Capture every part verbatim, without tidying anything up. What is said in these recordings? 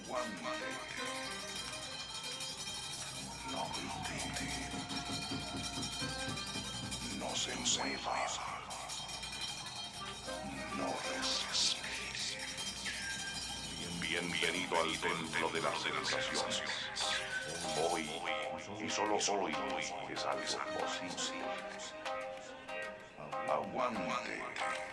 No grite, no se mueva, no respire. Bienvenido al templo de las sensaciones. Hoy, y solo hoy, es algo posible. Aguante.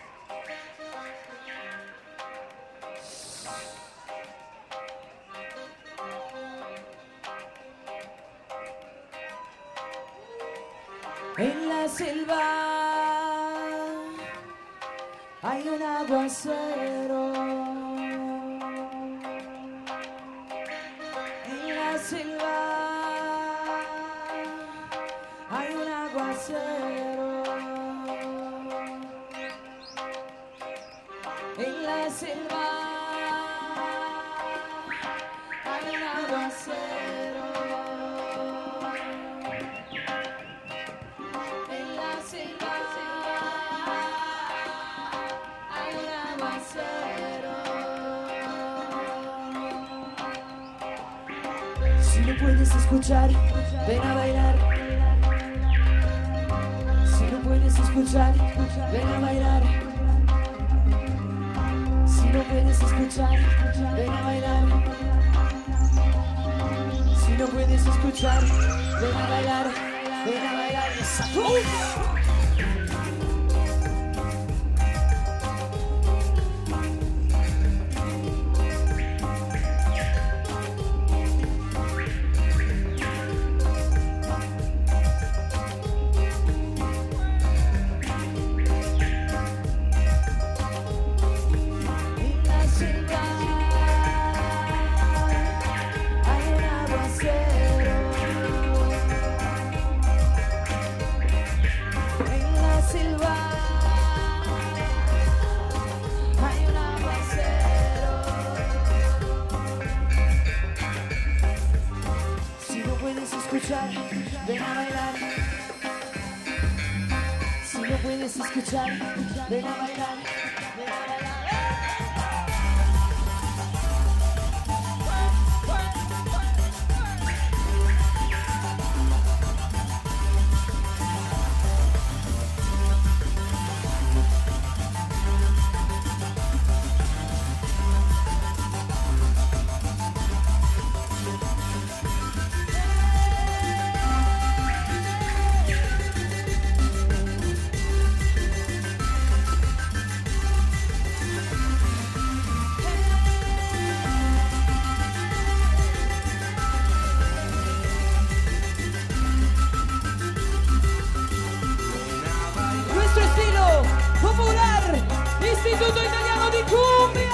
En la selva hay un aguacero. En la selva hay un aguacero. En la selva hay un aguacero. Si no puedes escuchar, ven a bailar. Si no puedes escuchar, ven a bailar. Si no puedes escuchar, ven a bailar. Si no puedes escuchar, ven a bailar. Ven a bailar. Ven a bailar. Si no puedes escuchar, ven a bailar. Ven a bailar. Istituto Italiano di Cumbia.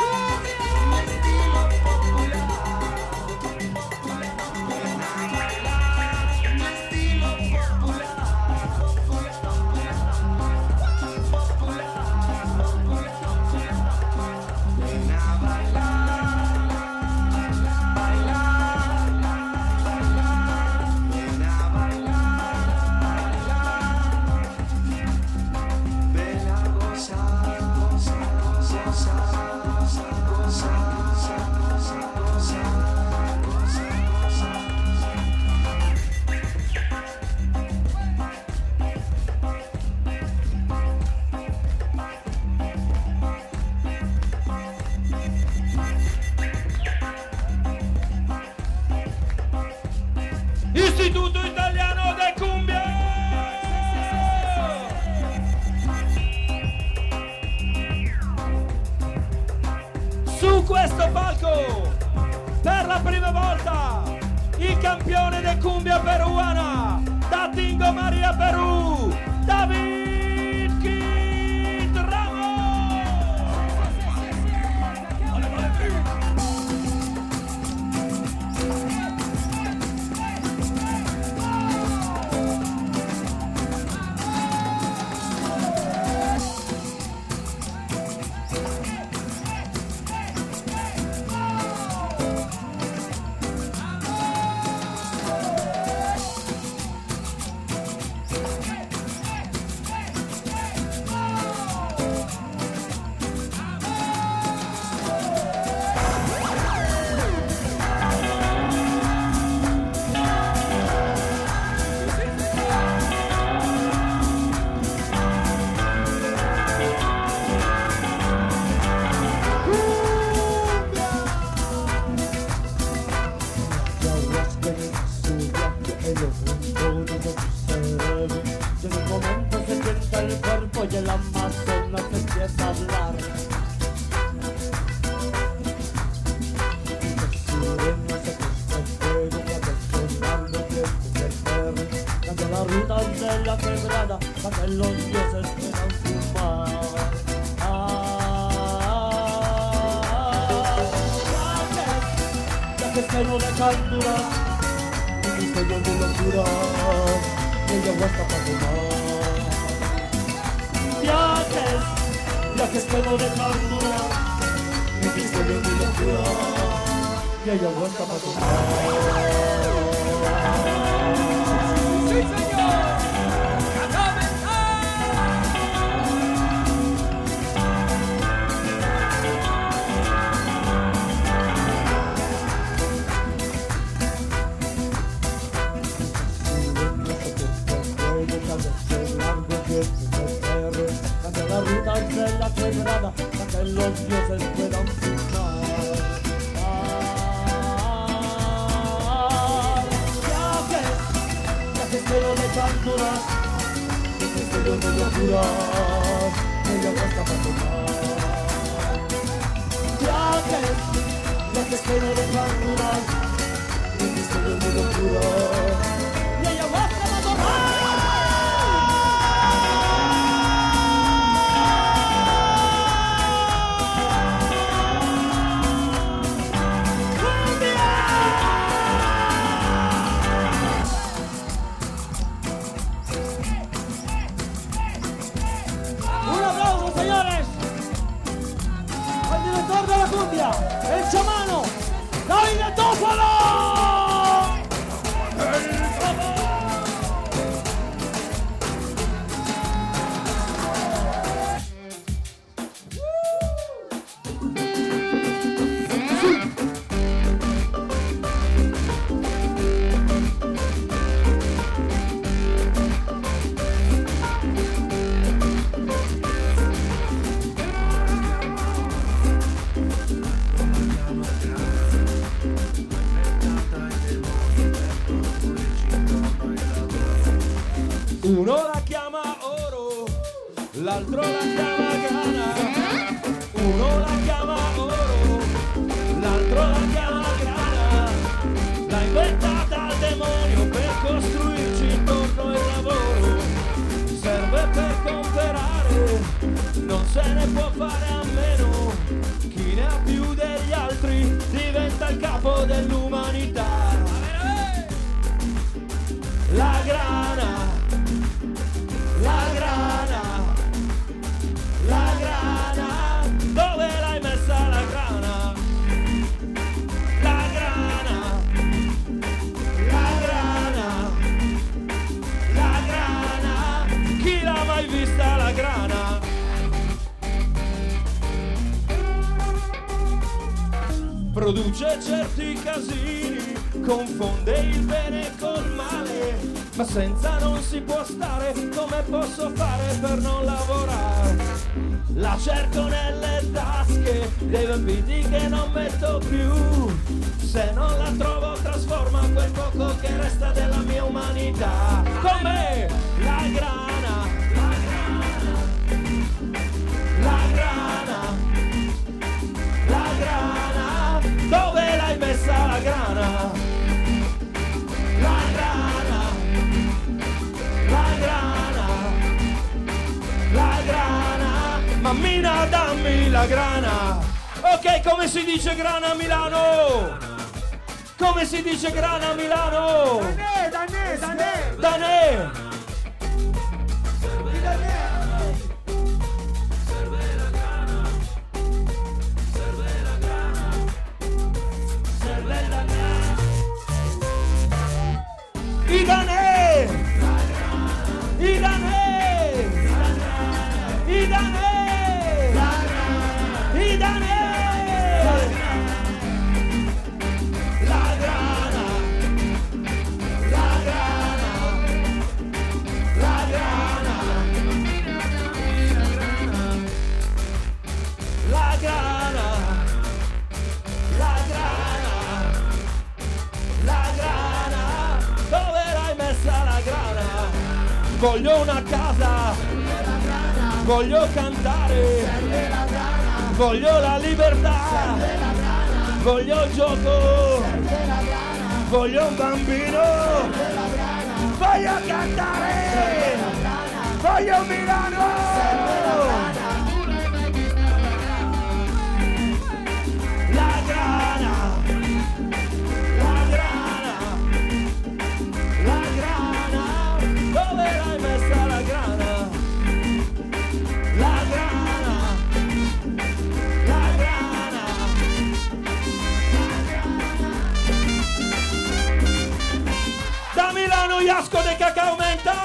Istituto Italiano de Cumbia. Su questo palco, per la prima volta, il campione de cumbia peruana, da Tingo Maria Perú, David Kid Ramos. todo lo que cerebro. Y en un momento se sienta el cuerpo y el Amazonas empieza a hablar. Las rutas de la quebrada, para que los dioses puedan fumar. Ah, viajes, viajes que no dejan durar, un misterio de locura, que llegó hasta para tomar. Viajes, viajes que no dejan durar, un misterio de locura, que llegó hasta para tomar. ¡Sí, señor! ¡A cambia las rutas de la quebrada para que los dioses puedan fumar. Que no dejan durar, un misterio de locura, que ya basta para tomar. Viajes, viajes que no dejan durar, un misterio de locura, que ya basta para tomar. El chamano, David Tófalo. El uno la chiama oro, l'altro la chiama grana. Uno la chiama oro, l'altro la chiama grana. L'ha inventata il demonio per costruirci intorno il lavoro. Serve per comprare, non se ne può fare a meno. Chi ne ha più degli altri diventa il capo dell'umanità. La grana, la grana, la grana, dove l'hai messa la grana? La grana, la grana, la grana, chi l'ha mai vista la grana? Produce certi casini, confonde il bene col male, ma senza non si può stare. Come posso fare per non lavorare? La cerco nelle tasche dei vestiti che non metto più. Se non la trovo trasforma quel poco che resta della mia umanità. Con me la grana, la grana, la grana, la grana, dove l'hai messa la grana? La grana, la grana, la grana, mammina dammi la grana. Ok, come si dice grana a Milano? Come si dice grana a Milano? Danè, Danè, Danè, Danè. Danè. Serve la grana, serve la grana, serve la grana. I Danè, i Danè, i Danè, i Danè. La grana, la grana. Voglio una casa, voglio cantare, voglio la libertà, voglio il gioco, voglio un bambino, voglio cantare, voglio Milano. La grana, la grana, la grana, dove l'hai messa la grana? La grana, la grana, la grana. Da Milano Iasco de Cacao Mental.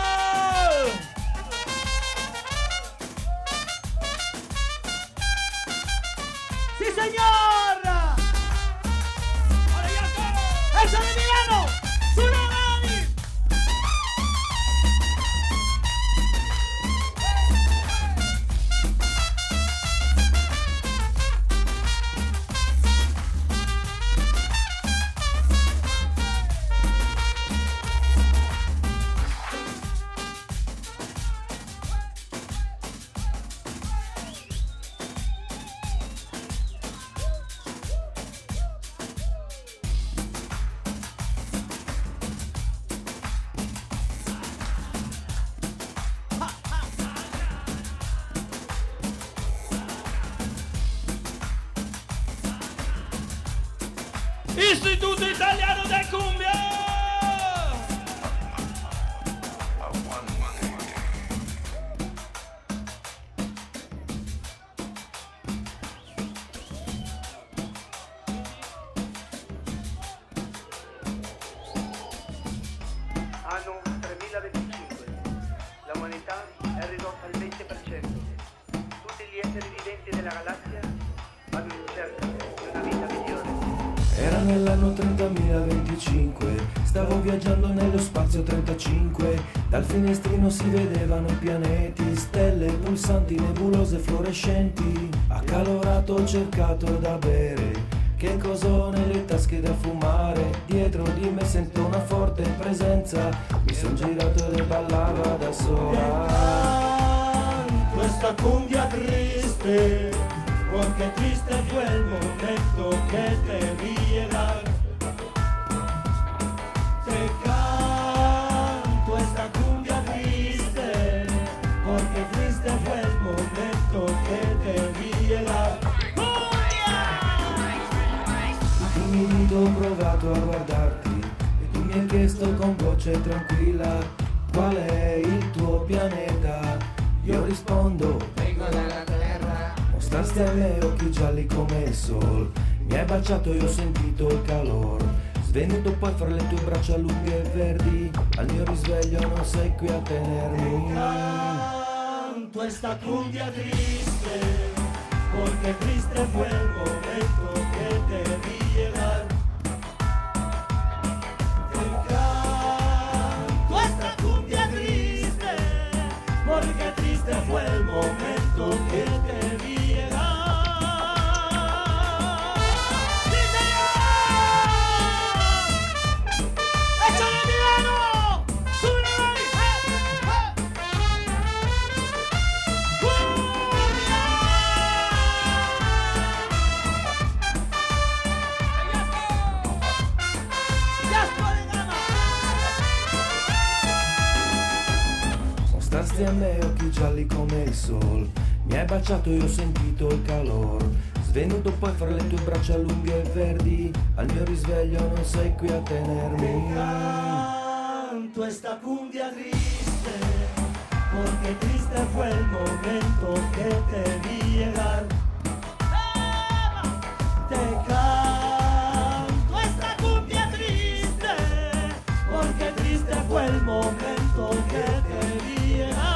¡Sí, señor! ¡Ahora Iasco! ¡Eso de Milano! ¡Tsunami! Istituto Italiano del Cumbia! Anno tremilaventicinque. La umanità è ridotta al venti per cento. Tutti gli esseri viventi della galassia vanno in cerca di una vita migliore. Era nell'anno trentamila-venticinque, stavo viaggiando nello spazio trentacinque, dal finestrino si vedevano i pianeti, stelle pulsanti, nebulose fluorescenti, accalorato ho cercato da bere, che cosa ho nelle tasche da fumare, dietro di me sento una forte presenza, mi son girato e ballava da sola. Questa cumbia triste, porque triste fue el momento que te vi llegar. Te canto esta cumbia triste, porque triste fue el momento que te vi llegar. Timido ho provato a guardarti e tu mi hai chiesto con voce tranquilla qual è il tuo pianeta. Io rispondo, vengo dalla terra. Mostrasti a me occhi gialli come il sol, mi hai baciato e ho sentito il calor. Svenuto poi fra le tue braccia lunghe e verdi, al mio risveglio non sei qui a tenermi. Canto esta cumbia triste, porque triste fue el momento que te vi llegar. Te canto esta cumbia triste, porque triste fue el momento que te vi llegar. ¡Sí, señor! ¡Hecho de Milano! ¡Tsunami! ¡Eh! Mostrasti a me occhi gialli come il sol, mi hai baciato e ho sentito il calor. Svenuto poi fra le tue braccia lunghe e verdi, al mio risveglio non sei qui a tenermi. Canto esta cumbia triste, porque triste fue el momento que te vi llegar. Te canto esta cumbia triste, porque triste fue el momento que te vi llegar.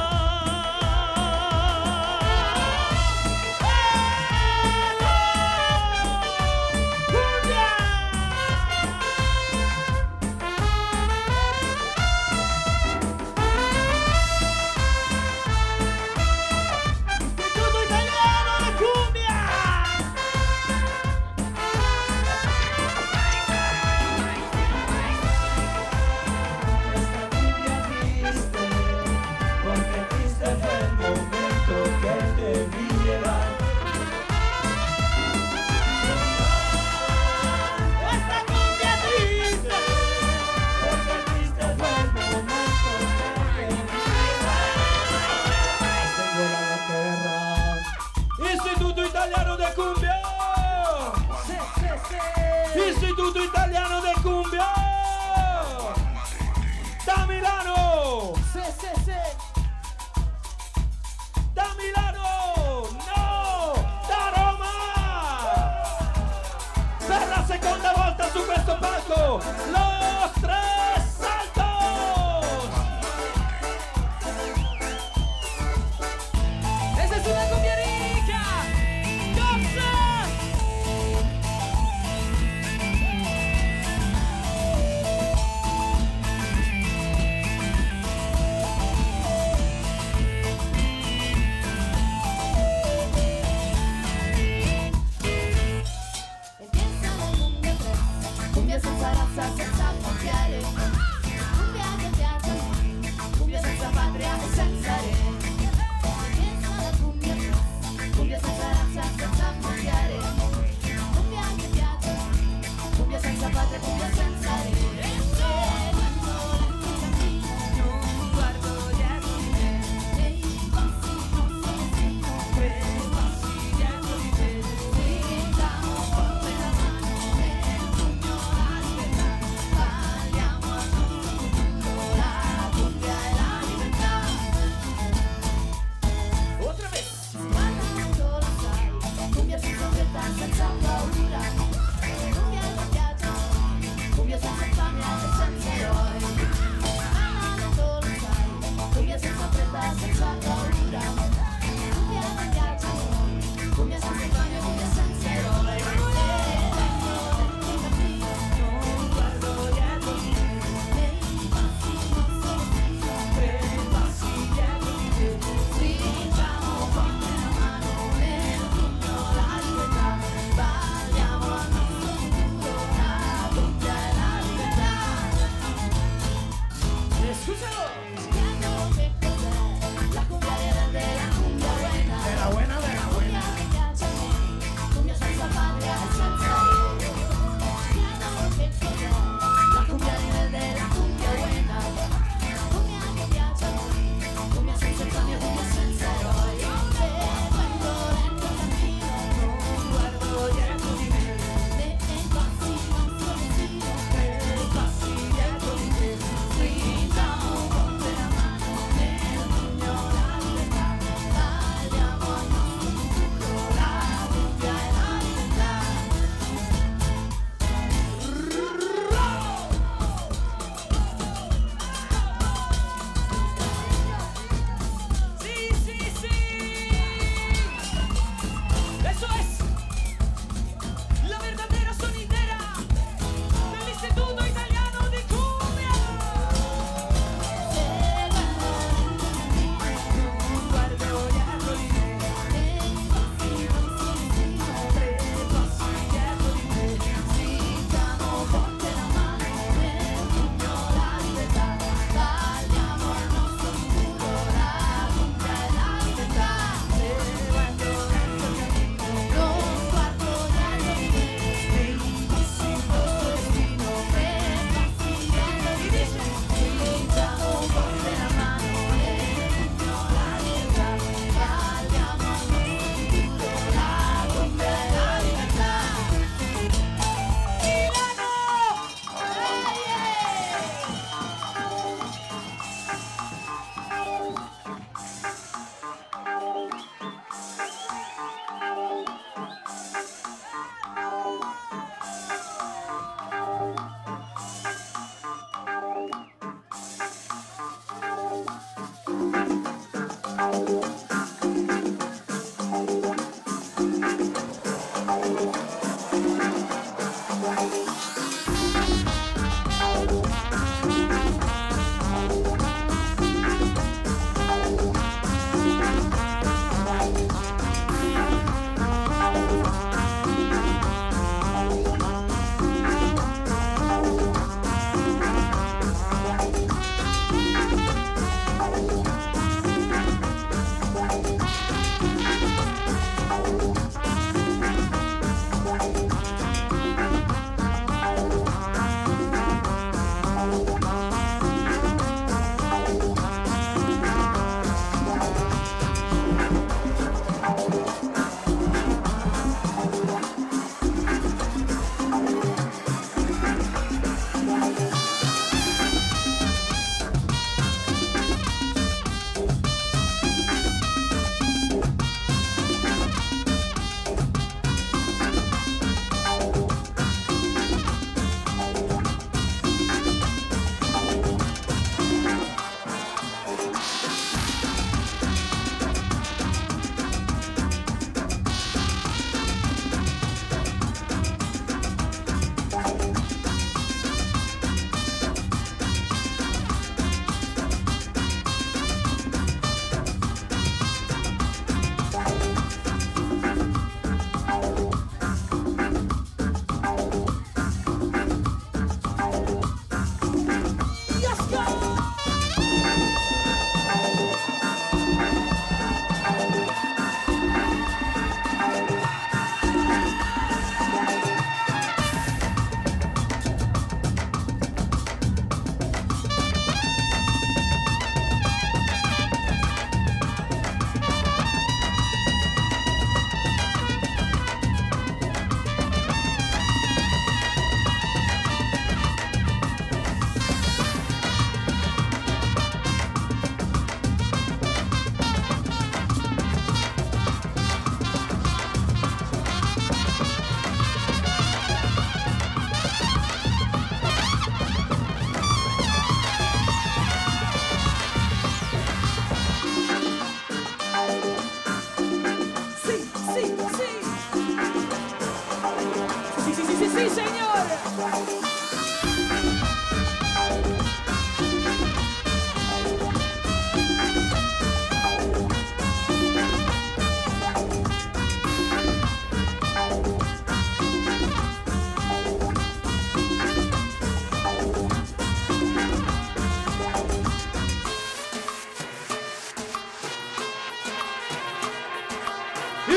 Istituto Italiano de Cumbia! México, los Tres Saltos. Esa es una cumbia rica. ¡Cosa! Empieza la cumbia tres, cumbia senza razza, senza frontiere, cumbia che piace a me, cumbia senza patria e senza re. Empieza la cumbia tres, cumbia senza razza, senza frontiere, cumbia che piace a me, cumbia senza patria, cumbia senza re. Non guardo dietro di me, nei passi non sono vicino, tre passi dietro di te, stringiamo forte la mano nel pugno la libertà, parliamo a tutto il mondo, la cumbia e la libertà. Otra vez. Quando lo sai, cumbia senza fretta, senza paura, cumbia che piace a noi, cumbia senza famiglia e senza eroi. Quando lo sai, cumbia senza fretta, senza paura, cumbia che piace a noi, cumbia senza famiglia, cumbia senza eroi. Non guardo dietro di me, nei passi non sono vicino, tre passi dietro di te, stringiamo forte la mano nel pugno la libertà, balliamo al nostro futuro, la cumbia e la libertà. Escúchalo. Spiego che cos'è la cumbia verde, la cumbia buena, De la buena, de la buena. cumbia che piace a me, cumbia senza patria e senza re. Spiego che cos'è la cumbia verde, la cumbia buena, cumbia che piace a me, cumbia senza famiglia, cumbia senza eroi. Seguendo lento cammino, non guardo dietro di me, nei passi non sono vicino, tre passi dietro di te, stringiamo forte la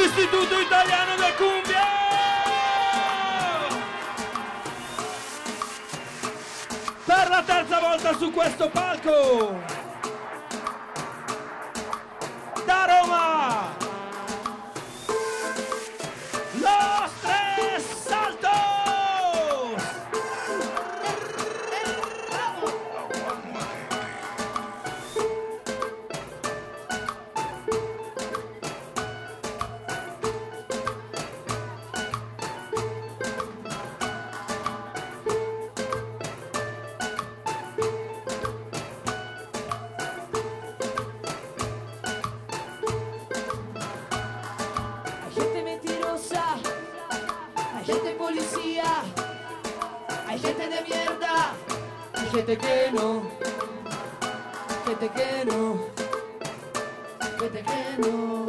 Istituto Italiano del Cumbia. Per la terza volta su questo palco, da Roma, Los Tres Saltos. Hay gente mentirosa, hay gente policía, hay gente de mierda, hay gente que no, gente que no, gente que no.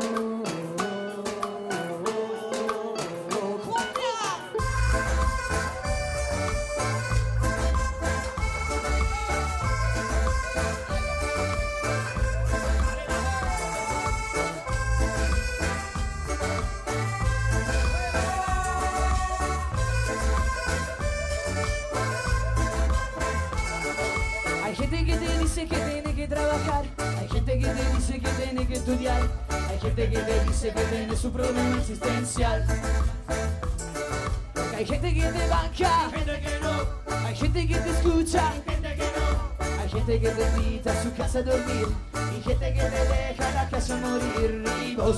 Hay gente que te dice que tiene que trabajar, hay gente que te dice que tiene que estudiar, hay gente que te dice que tiene su problema existencial. Hay gente que te banca, hay gente que no, hay gente que te escucha, hay gente que no, hay gente que te invita a su casa a dormir, y gente que te deja la casa a morir. Y vos,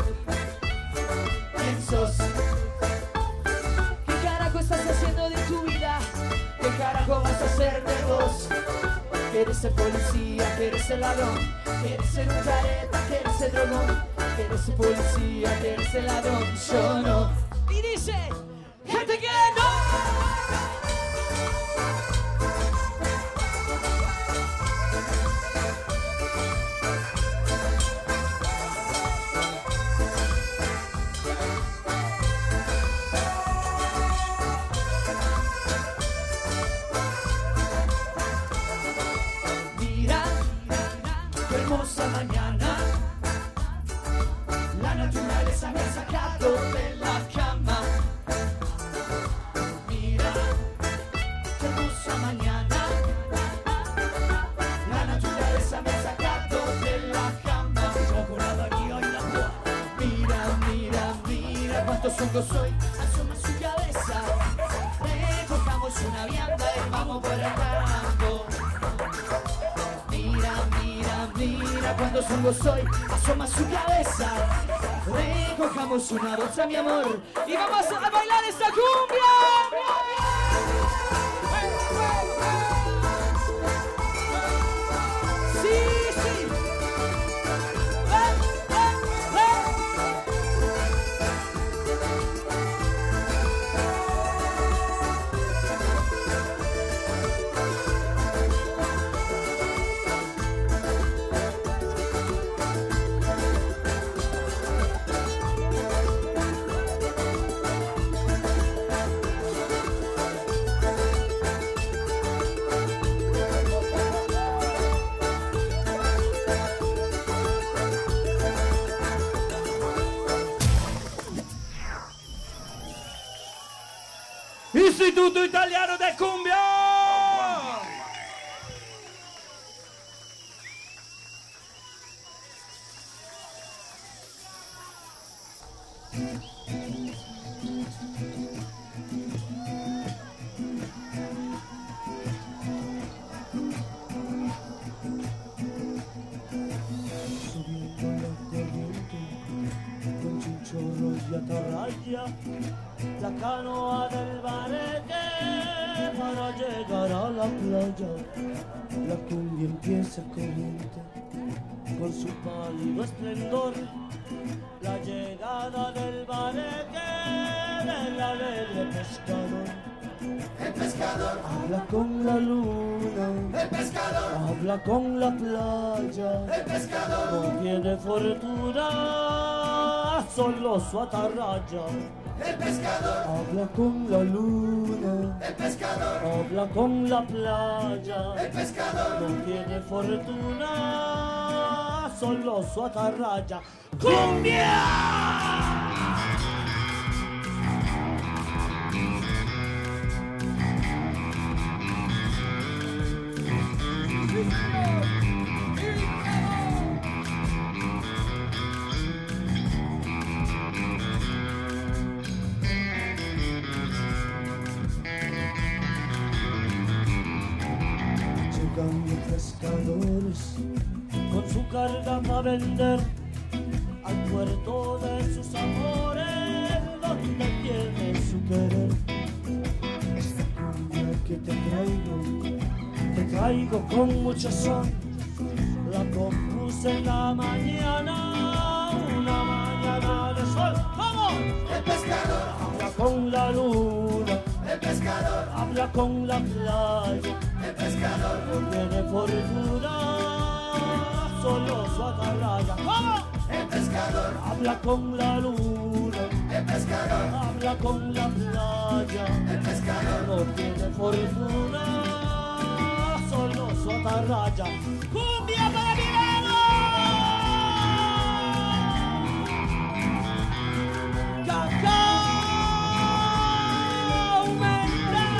¿quién sos? ¿Qué carajo estás haciendo de tu vida? ¿Qué carajo vas a hacer de vos? ¿Quieres ser policía? ¿Quieres ser ladrón? ¿Quieres ser un careta? ¿Quieres ser drogón? ¿Quieres ser policía? ¿Quieres ser ladrón? Yo no. Y dice, gente que no. Mira, qué hermosa mañana. La naturaleza me ha sacado de la cama. Mira, qué hermosa mañana. La naturaleza me ha sacado de la cama. Mira, mira, mira cuántos hongos soy. Asoma su cabeza. Recojamos una vianda y vamos por el campo. Mira, mira, mira cuántos hongos soy. Asoma su cabeza. Recojamos una bolsa, mi amor, y vamos a bailar esta cumbia. Sí, sí. Eh, eh, Istituto Italiano del Cumbia. Con chinchorro y atarraya, la canoa del bareque para llegar a la playa. La cumbia empieza corriente con su pálido esplendor. La llegada del bareque del alegre pescador. El pescador, Habla con la luna, el pescador, habla con la playa. el pescador, No tiene fortuna, solo su atarraya. el pescador, Habla con la luna, el pescador, habla con la playa. el pescador. No tiene fortuna, solo su atarraya. ¡Cumbia! Llegan los pescadores con su carga para vender al puerto de sus amores, donde tiene su querer. Esta cumbia que te traigo, te traigo con mucho son. La compuse en la mañana, una mañana de sol. ¡Vamos! El pescador, Habla con la luna, el pescador, habla con la playa. el pescador, No tiene fortuna, solo su atalaya. ¿Cómo? el pescador, Habla con la luna, el pescador, habla con la playa. el pescador. No tiene fortuna, solo su atalaya. ¡Cumbia para Milano! ¡Cacao Mental!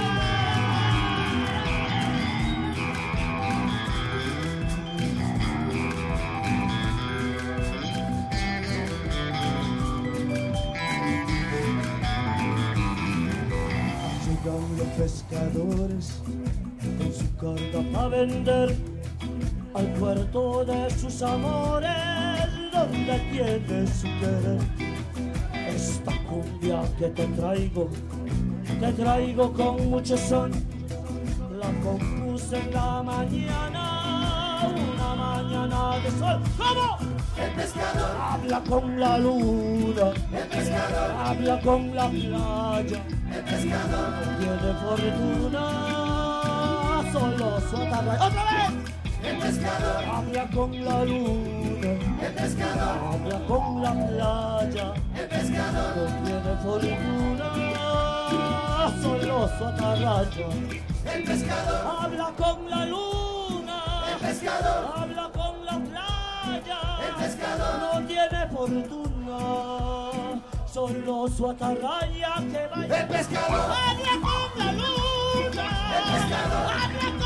Llegan los pescadores con su carga para vender al puerto de sus amores, donde tiene su querer. Esta cumbia que te traigo, te traigo con mucho son. La compuse en la mañana, una mañana de sol. ¿Cómo? El pescador, Habla con la luna, el pescador, habla con la playa. el pescador, No tiene fortuna, solo su atalaya. ¡Otra vez! el pescador, Habla con la luna, el pescador, habla con la playa. el pescador, No tiene fortuna, solo su atalaya. el pescador, Habla con la luna, el pescador, habla con la playa. el pescador. No tiene fortuna, solo su atalaya que vaya. El pescador, Habla con la luna, el pescador, habla